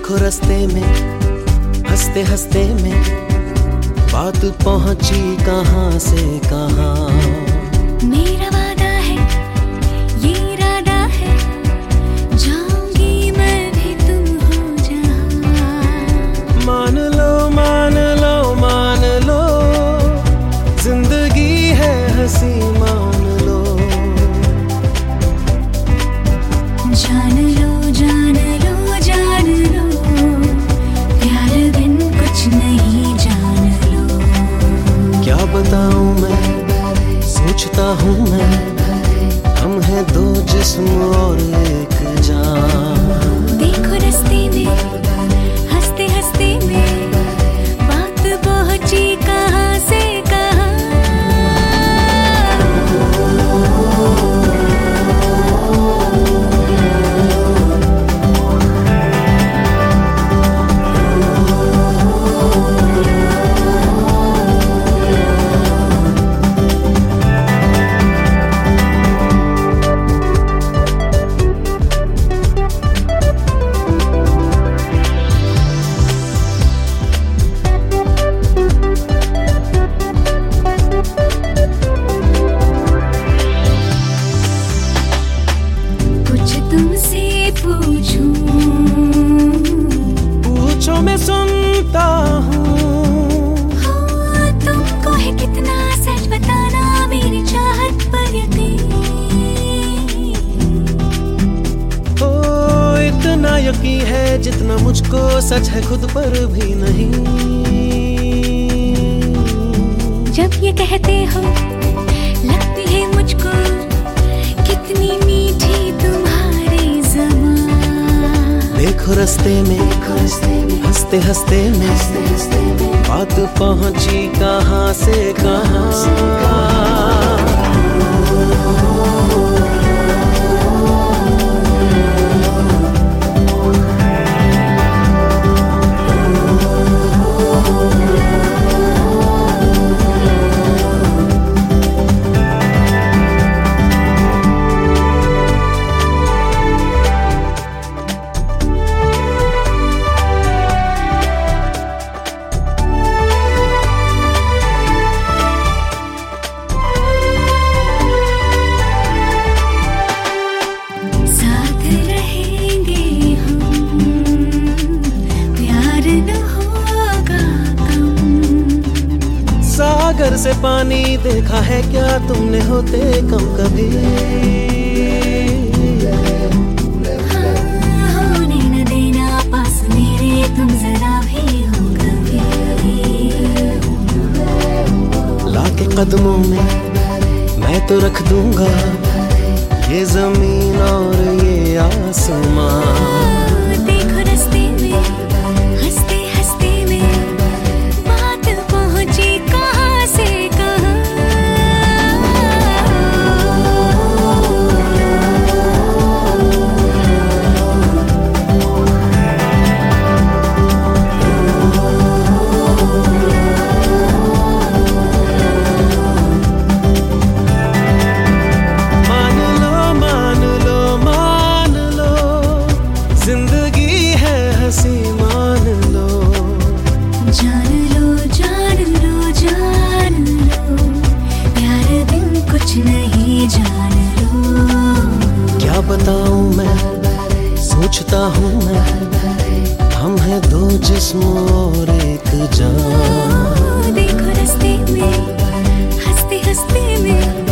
देखो रास्ते में हंसते हंसते में बात पहुंची कहां से कहां। मेरा वादा है, ये इरादा है, जाऊंगी मैं भी तुम हो जहां। मान लो मान लो मान लो, जिंदगी है हंसी मान लो। जान लो जान लो जान लो, प्यार बिन कुछ नहीं जान लो। क्या बताऊं मैं, सोचता हूँ मैं, हम हैं दो जिस्म और एक जान। देखो रास्ते में हंसते हंसते में बात पहुंची कहां से कहां। पूछो मैं सुनता हूँ। तुमको है कितना सच बताना मेरी चाहत पर यकीन। ओ इतना यकीन है जितना मुझको सच है खुद पर भी नहीं। जब ये कहते हो लगती है मुझको कितनी मीठी तुम्हारी ज़बान। देखो रास्ते में हंसते हंसते में बात पहुंची कहां से कहां। सागर से पानी देखा है क्या तुमने होते कम कभी। होने न देना पास मेरे तुम जरा भी हो कभी। लाके कदमों में मैं तो रख दूंगा ये जमीन और ये आसमां। जिंदगी है हंसी मान लो। जान लो जान लो जान लो, प्यार बिन कुछ नहीं जान लो। क्या बताऊं मैं, सोचता हूँ मैं, हम हैं दो जिस्म और एक जान। देखो रास्ते में हंसते हंसते में